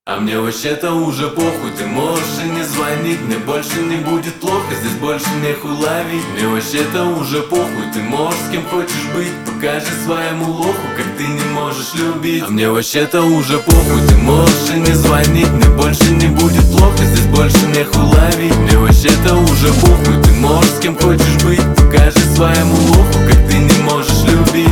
А мне вообще-то уже похуй, ты можешь и не звонить, мне больше не будет плохо, здесь больше нехуй ловить. Мне вообще-то уже похуй, ты можешь с кем хочешь быть, покажи своему лоху, как ты не можешь любить. А мне вообще-то уже похуй, ты можешь и не звонить, мне больше не будет плохо, здесь больше нехуй ловить. Мне вообще-то уже похуй, ты можешь с кем хочешь быть, покажи своему лоху, как ты не можешь любить.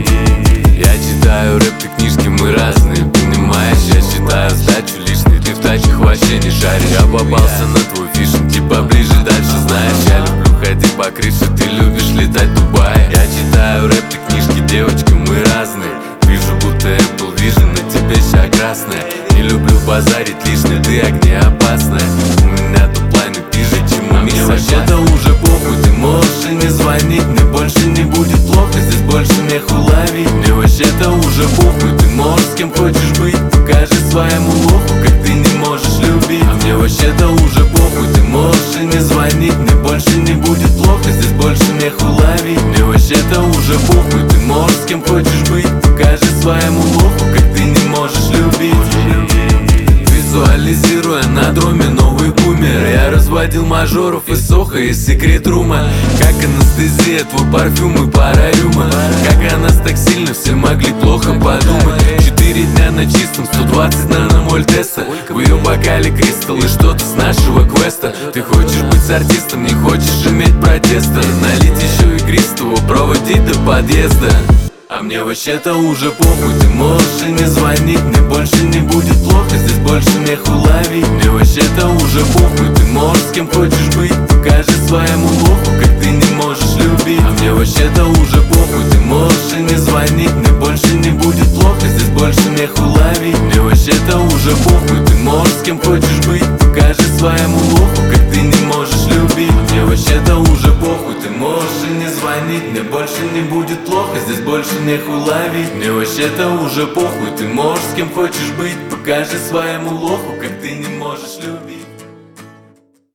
Я читаю рэп, ты книжки, мы разные, понимаешь? Я считаю сдачу лишней, ты в тачах вообще не шаришь. Я попался на твой фишинг, типа ближе, дальше знаешь. Я люблю ходить по крыше, ты любишь летать в Дубае. Я читаю рэп, ты книжки, девочка, мы разные. Вижу, будто Apple Vision, на тебе ща красная. Не люблю базарить лишнее, ты огнеопасная. У меня тут планы пиже, чему мне вообще-то уже похуй, ты можешь и не звонить, мне больше не будет плохо, здесь больше нехуй ловить. Мне вообще-то уже похуй, ты можешь с кем хочешь быть, покажи своему лоху, как ты не можешь любить. А мне вообще-то уже похуй, ты можешь и не звонить, мне больше не будет плохо, здесь больше нехуй ловить. Мне вообще-то уже похуй, ты можешь с кем хочешь быть, покажи своему лоху, как ты не можешь любить. Визуализируя на дроме новый бумер, я разводил мажоров из Соха, из секрет-рума. Как анестезия, твой парфюм и пара рюма. Как о нас так сильно все могли плохо подумать. 4 дня на чистом, 120 наномоль теста. В ее бокале кристалл и что-то с нашего квеста. Ты хочешь быть с артистом, не хочешь иметь протеста. Налить еще игристого, проводить до подъезда. А мне вообще-то уже похуй, ты можешь и не звонить, мне больше не будет плохо, здесь больше нехуй ловить. Мне вообще-то уже похуй, ты можешь с кем хочешь быть, покажи своему лоху, как ты не можешь любить. А мне вообще-то уже похуй, ты можешь и не звонить, мне больше не будет плохо, здесь больше нехуй ловить. Мне вообще-то уже похуй, ты можешь с кем хочешь быть, покажи своему лоху, как ты не можешь любить. Мне вообще-то уже похуй, ты можешь и не звонить, мне больше не будет плохо, здесь больше нехуй ловить. Мне вообще-то уже похуй, ты можешь с кем хочешь быть, покажи своему лоху, как ты не можешь любить.